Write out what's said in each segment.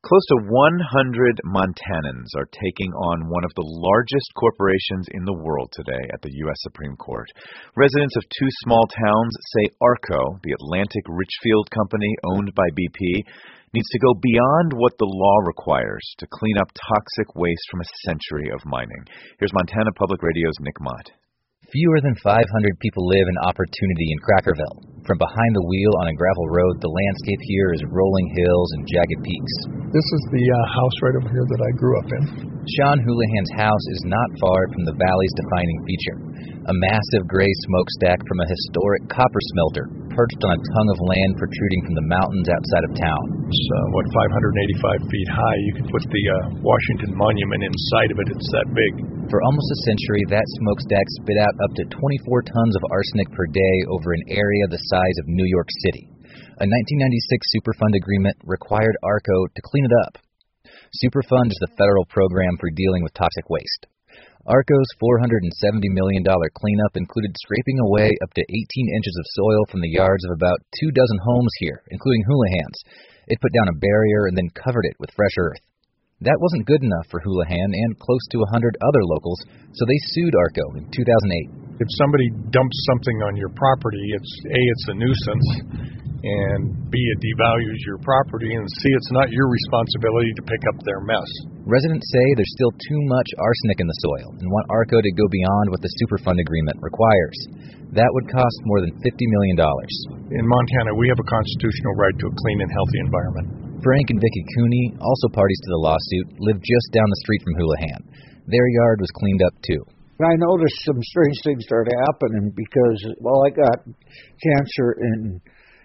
Close to 100 Montanans are taking on one of the largest corporations in the world today at the U.S. Supreme Court. Residents of two small towns say ARCO, the Atlantic Richfield company owned by BP, needs to go beyond what the law requires to clean up toxic waste from a century of mining. Here's Montana Public Radio's Nick Mott. Fewer than 500 people live in Opportunity in Crackerville. From behind the wheel on a gravel road, the landscape here is rolling hills and jagged peaks. This is the house right over here that I grew up in. Sean Houlihan's house is not far from the valley's defining feature, a massive gray smokestack from a historic copper smelter perched on a tongue of land protruding from the mountains outside of town. It's, 585 feet high. You can put the Washington Monument inside of it. It's that big. For almost a century, that smokestack spit out up to 24 tons of arsenic per day over an area the size of New York City. A 1996 Superfund agreement required ARCO to clean it up. Superfund is the federal program for dealing with toxic waste. ARCO's $470 million cleanup included scraping away up to 18 inches of soil from the yards of about 24 homes here, including Houlihan's. It put down a barrier and then covered it with fresh earth. That wasn't good enough for Houlihan and close to 100 other locals, so they sued ARCO in 2008. If somebody dumps something on your property, it's a nuisance, and B, it devalues your property, and C, it's not your responsibility to pick up their mess. Residents say there's still too much arsenic in the soil and want ARCO to go beyond what the Superfund agreement requires. That would cost more than $50 million. In Montana, we have a constitutional right to a clean and healthy environment. Frank and Vicki Cooney, also parties to the lawsuit, live just down the street from Houlihan. Their yard was cleaned up too. I noticed some strange things started happening because, I got cancer in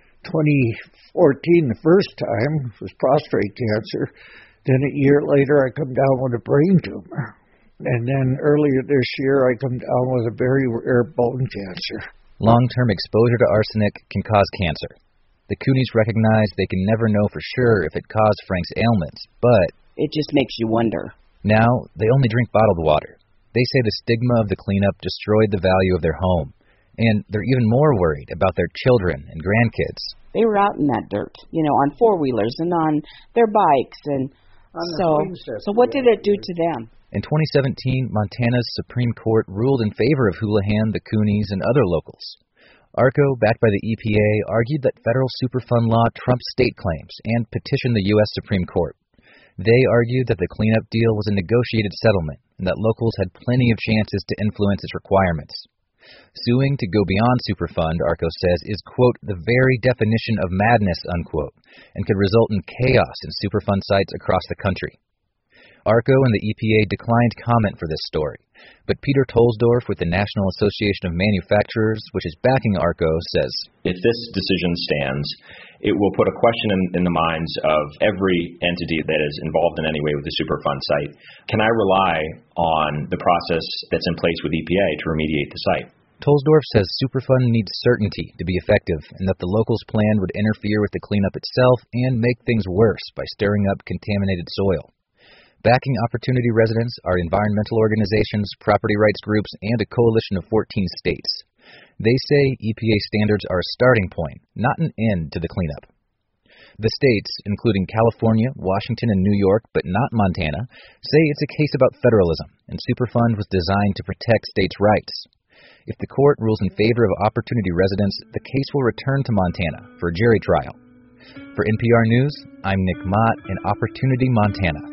2014 the first time. It was prostate cancer. Then a year later, I come down with a brain tumor. And then earlier this year, I come down with a very rare bone cancer. Long-term exposure to arsenic can cause cancer. The Cooneys recognize they can never know for sure if it caused Frank's ailments, but it just makes you wonder. Now, they only drink bottled water. They say the stigma of the cleanup destroyed the value of their home, and they're even more worried about their children and grandkids. They were out in that dirt, on four-wheelers and on their bikes, and so what did it do to them? In 2017, Montana's Supreme Court ruled in favor of Houlihan, the Cooneys, and other locals. ARCO, backed by the EPA, argued that federal Superfund law trumped state claims and petitioned the U.S. Supreme Court. They argued that the cleanup deal was a negotiated settlement and that locals had plenty of chances to influence its requirements. Suing to go beyond Superfund, ARCO says, is, quote, the very definition of madness, unquote, and could result in chaos in Superfund sites across the country. ARCO and the EPA declined comment for this story, but Peter Tolsdorf with the National Association of Manufacturers, which is backing ARCO, says, if this decision stands, it will put a question in the minds of every entity that is involved in any way with the Superfund site. Can I rely on the process that's in place with EPA to remediate the site? Tolsdorf says Superfund needs certainty to be effective and that the locals' plan would interfere with the cleanup itself and make things worse by stirring up contaminated soil. Backing Opportunity residents are environmental organizations, property rights groups, and a coalition of 14 states. They say EPA standards are a starting point, not an end to the cleanup. The states, including California, Washington, and New York, but not Montana, say it's a case about federalism, and Superfund was designed to protect states' rights. If the court rules in favor of Opportunity residents, the case will return to Montana for a jury trial. For NPR News, I'm Nick Mott in Opportunity, Montana.